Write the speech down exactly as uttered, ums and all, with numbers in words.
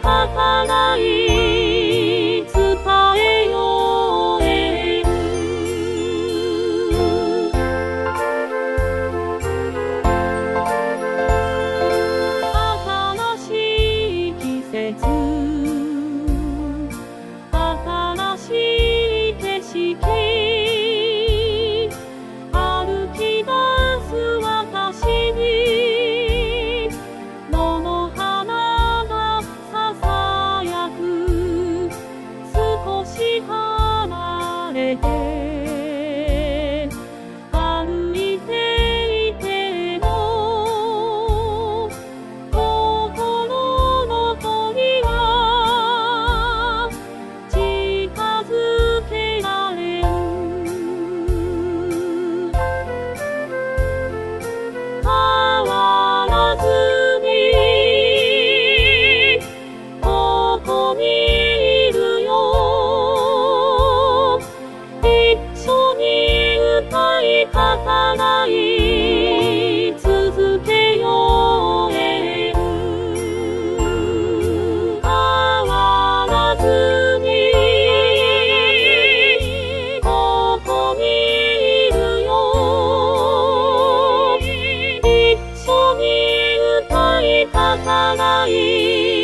かない伝えようえ新しい季節新しい景色歩き出す私に野の花がささやく少し離れて歩いていても心の鳥は近づけられる変わらずにここにいるよ一緒に歌い語らい続けようえ変わらずにここにいるよ一緒に歌い語らい